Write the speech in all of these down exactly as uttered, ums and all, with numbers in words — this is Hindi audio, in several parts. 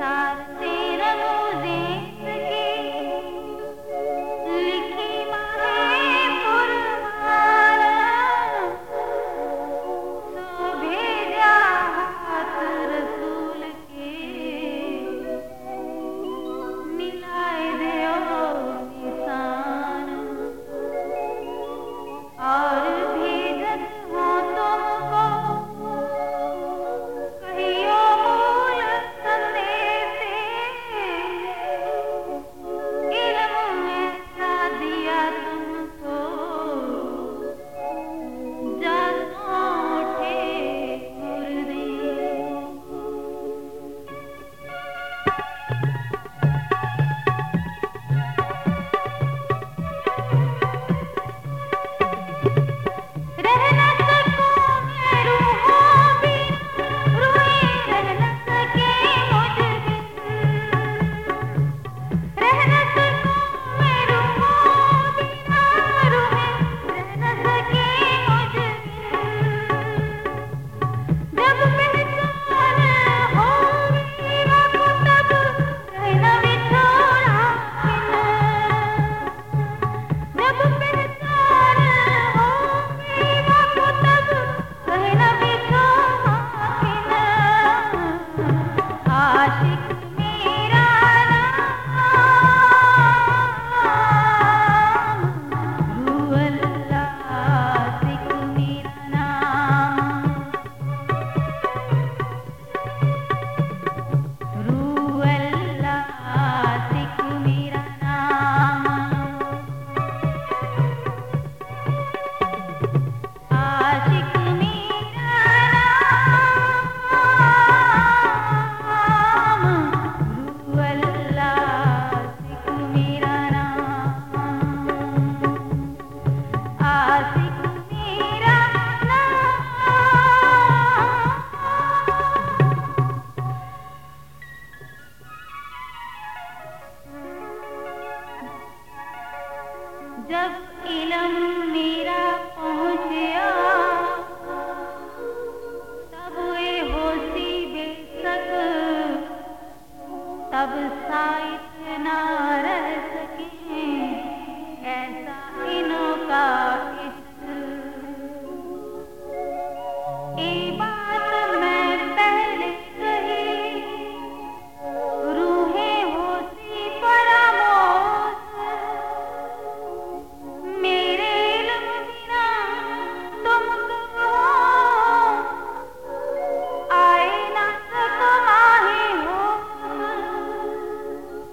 जब इलम मेरा पहुँचया तब ये होशी बेशक तब साइत ना रह सके ऐसा इनों का इश्क। ये बात मैं पहले कही रूहे होशी परामोश मेरे इल्म बिना तुम कहो आए ना तुम्हारे हो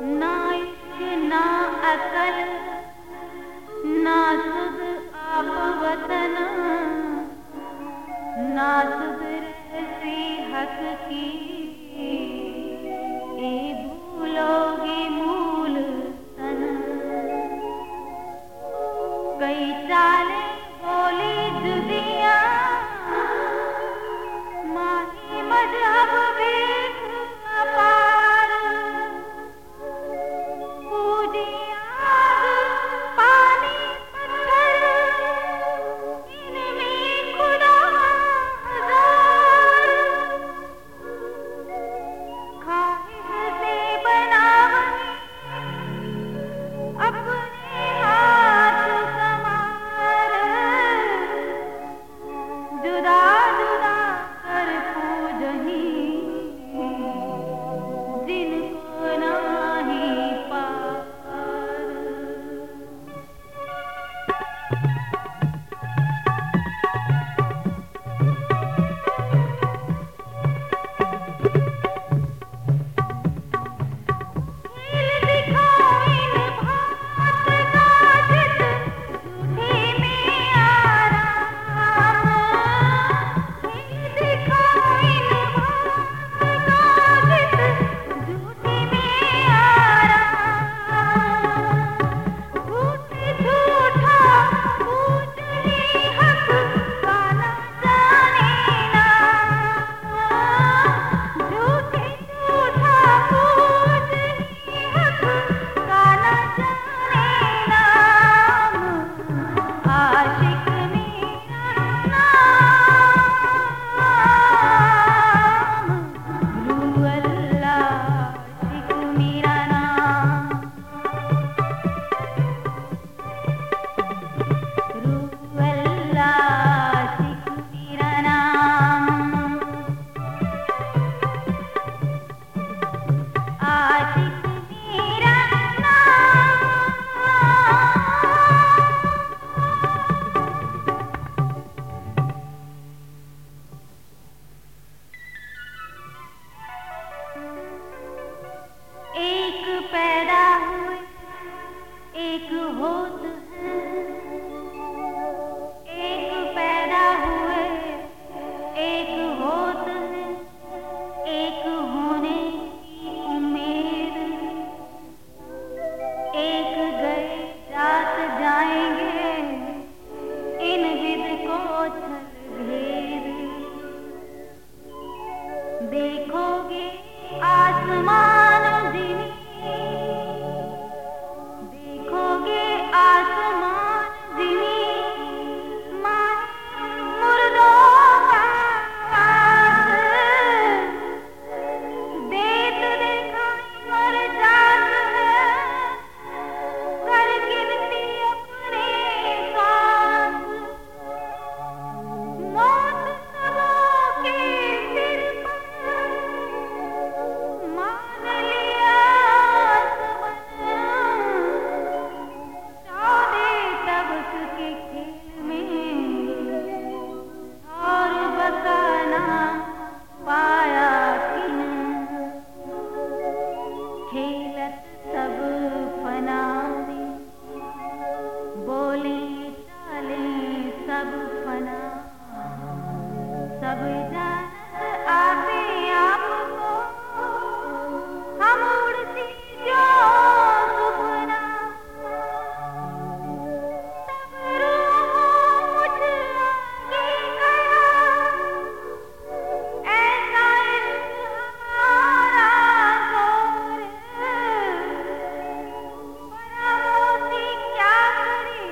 ना इश्क ना अकल ना सुध आप वतन ना सुध रहती हक की ए भूलोगी मूल तन कई चाले बोली जुदियां माही मजहब वेख अपार पूजी आग पानी पत्थर इनमें खुदा हजार ख्वाहिश से बनावनी अपने हाथ समार जुदा जुदा कर पूजही जिनको नाही पार खेल दिखाओ इन भात का जित झूठे में आराम खेल दिखाओ इन भात का जित झूठे में आराम झूठ झूठा पूजनी हक का न जाने नाम झूठे झूठा पूजनी हक का न जाने नाम आशिक मेरा नाम रू अल्लाह आशिक मेरा नाम रू अल्लाह आशिक मेरा नाम आशिक मेरा नाम एक पैदा हुए एक होत है एक पैदा हुए एक होत है एक होने की उम्मीद एक गए जात जाएंगे इन विद को छल भेद देखोगे आसमान जिनी देखोगे आसमान जिनी माहे मुर्दों का आस देत दिखाई मर जात है कर गिनती अपने सांस मौत सबों के सिर पर मान लिया चौदह तबक के खेल में और बकाना पाया किन खेलत सब फना में बोले चाले सब फना सब जानत आपे आपको हम उड़ती जो सुपना तब रूहों मुझ आगे गया ऐसा इश्क हमारा गौर फरामोशी क्या करे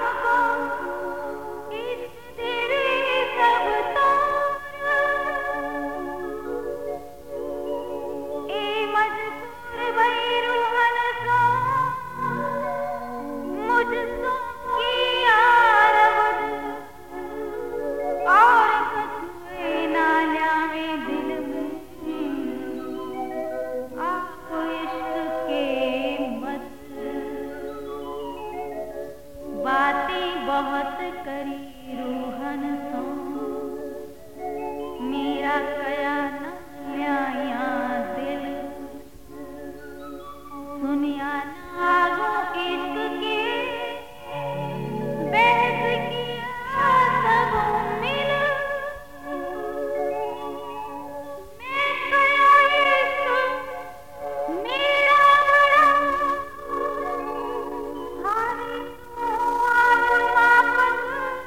हमको इश्क तेरे सब तौर ए मजबूर भई रूहन सो मुझसो किया रवद और कछुए ना ल्यावे दिल में आप इश्क के मत बातें बहुत करी रूहन सो मेरा कया न ल्याया दिल सुनिया नागों इश्क के बहस किया सब मिल मैं गया इश्क मेरा बड़ा हारी तो आप वापस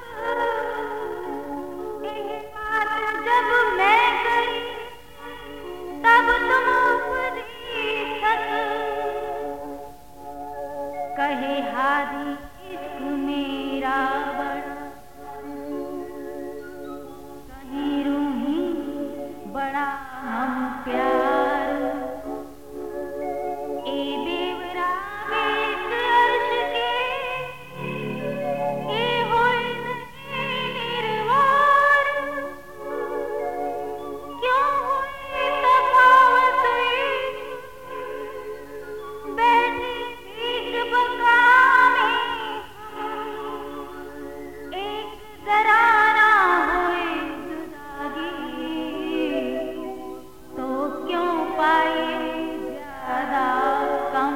ये बात जब मैं गई तब तुम उपरी छत कहे हारी इश्क मेरा बड़ा कहीं रूही बड़ा हम प्यार ए देवरा बेत अर्श के ए होए नहीं निर्वार क्यों हुई तफावत बैठे बीच बका में एक जराना हुए जुदागी तो क्यों पाए ज्यादा कम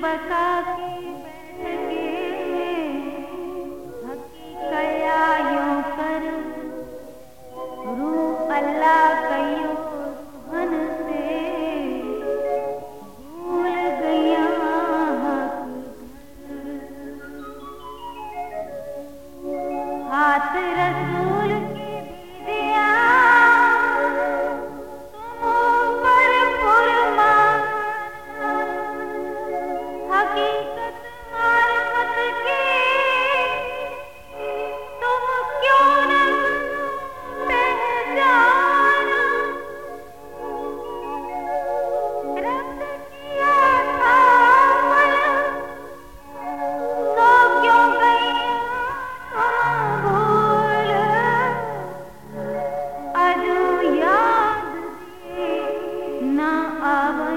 बका के बैठ के हकी कया यूं कर रूह अल्लाह कयो सुहन से भूल गया हक हाथ रसूल के भी दिया तुम पर फुरमान हकीकत मार्फत के तुम क्यों न पहचाना रब्त किया था वला सो क्यों गई तुम भूल अजू याद से ना आवा